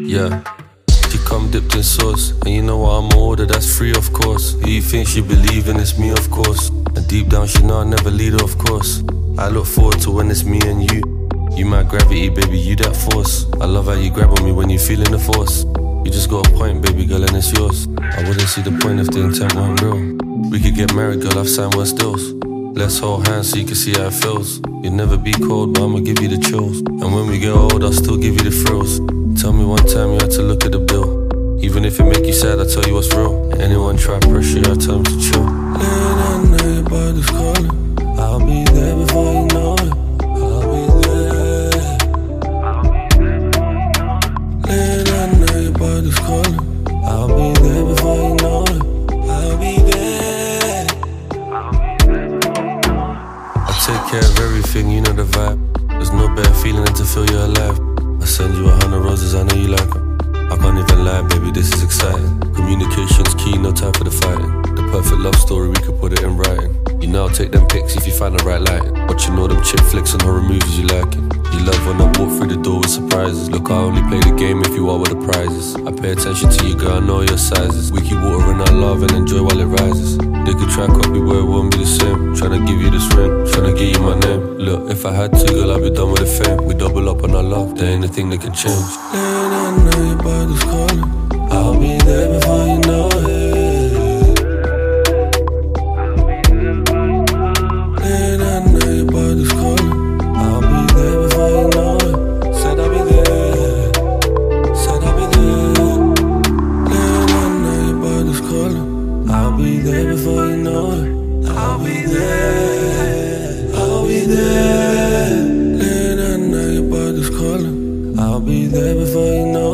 Yeah. She come dipped in sauce, and you know what I'm order, that's free of course. Who you think she believe in, it's me of course. And deep down she know I never lead her of course. I look forward to when it's me and you. You my gravity, baby, you that force. I love how you grab on me when you feeling the force. You just got a point, baby girl, and it's yours. I wouldn't see the point if the intent weren't real. We could get married, girl, I've signed worse deals. Let's hold hands so you can see how it feels. You'll never be cold, but I'ma give you the chills. And when we get old, I'll still give you the thrills. Tell me one time you had to look at the bill. Even if it make you sad, I'll tell you what's real. Anyone try pressure, I tell them to chill. Late at night, your body's calling. I'll be there before you know it. I'll be there. Late at night, your body's calling. I'll be there before you know it. I'll be there. I take care of everything, you know the vibe. There's no better feeling than to feel you're alive. I send you 100 roses, I know you like them. I can't even lie, baby, this is exciting. Communication's key, no time for the fighting. The perfect love story, we could put it in writing. You know I'll take them pics if you find the right lighting. Watching all them chick flicks and horror movies you liking. You love when I walk through the door with surprises. Look, I only play the game if you are with the prizes. I pay attention to you, girl, I know your sizes. We keep watering our love and enjoy while it rises. They could try copy where it won't be the same. Tryna give you this ring, tryna give you my name. Look, if I had to, girl, I'd be done with the fame. We double up on our love, there ain't a thing that can change. Late at night, your body's calling. I'll be there before you know it. Late at night, your body's calling. I'll be there before you know it. Said I'll be there. Said I'll be there. Late at night, your body's calling. I'll be there before you know it. I'll be there. I'll be there. Late at night, your body's calling. I'll be there before you know it.